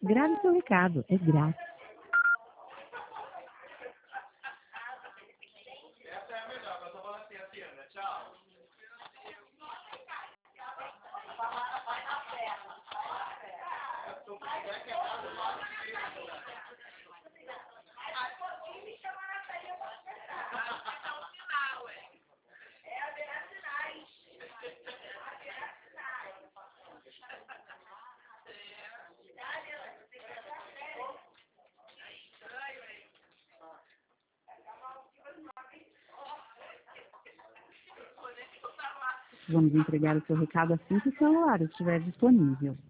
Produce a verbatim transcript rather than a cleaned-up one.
Grave seu recado, é grátis. Essa é a melhor, mas eu vou assim, assim, Ana. Tchau. Vamos entregar o seu recado assim que o celular estiver disponível.